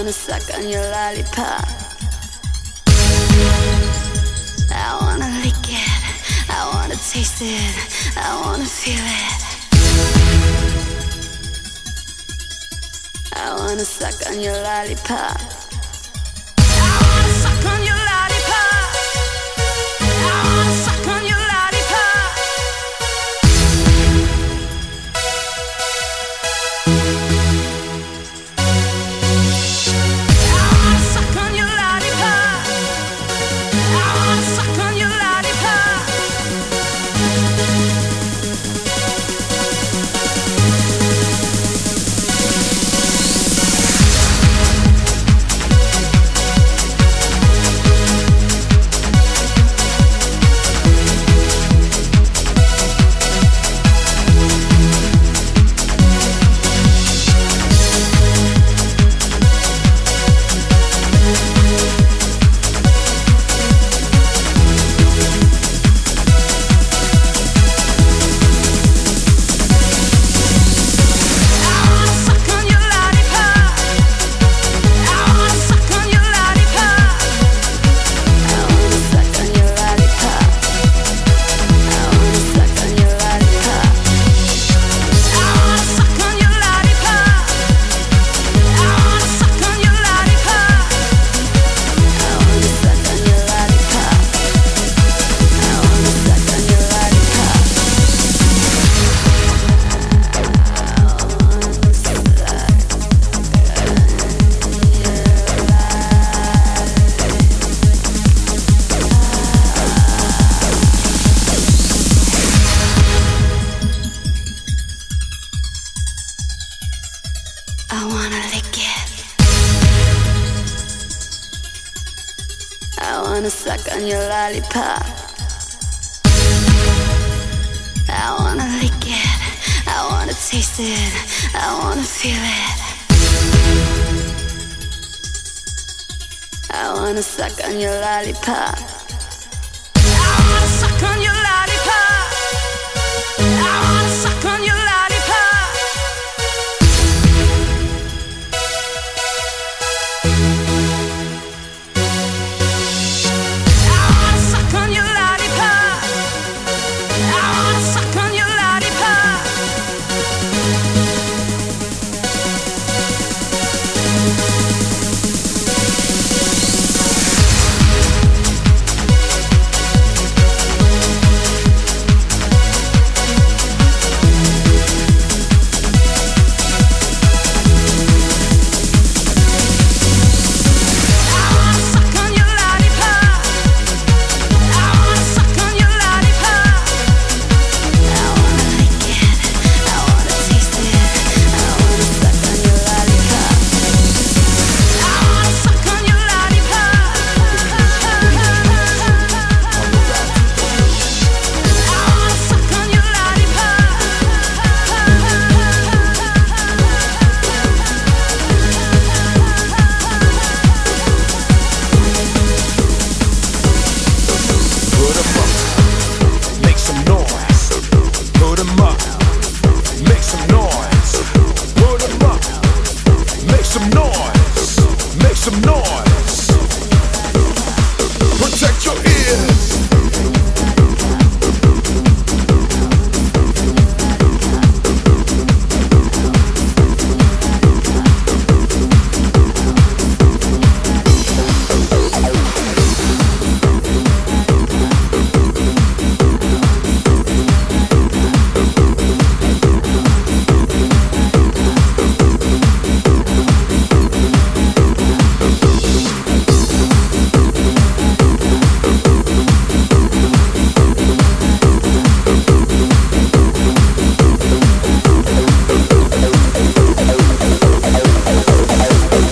wanna suck on your lollipop. I wanna lick it, I wanna taste it, I wanna feel it. I wanna suck on your lollipop. I wanna suck on your lollipop. I wanna suck on your lollipop. I wanna suck on your lollipop. I wanna suck on your lollipop. I wanna lick it. I wanna suck on your lollipop. I wanna lick it. I wanna taste it. I wanna feel it. I wanna suck on your lollipop. I wanna suck on your lollipop.